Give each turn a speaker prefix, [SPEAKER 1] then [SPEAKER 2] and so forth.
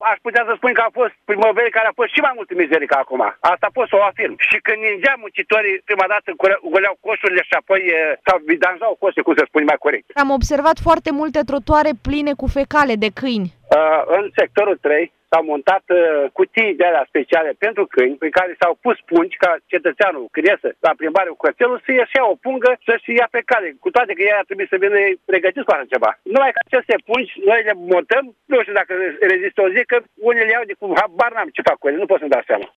[SPEAKER 1] aș putea să spun că a fost primăveri care a fost și mai multă mizerie ca acum. Asta pot să o afirm. Și când ningea muncitorii prima dată goleau coșurile și apoi sau vidanjau coșe, cum să spun mai corect.
[SPEAKER 2] Am observat foarte multe trotuare pline cu fecale de câini.
[SPEAKER 1] În sectorul 3 s-au montat cutii de alea speciale pentru câini, prin care s-au pus pungi ca cetățeanul, când iese la plimbare cu cățelul, să-și ia o pungă, să-și ia pe cale, cu toate că ei ar trebui să vină pregătiți cu așa ceva. Numai că aceste pungi, noi le montăm, nu știu dacă rezistă o zi, că unii le iau de cum habar n-am ce fac cu ele, nu pot să-mi dau seama.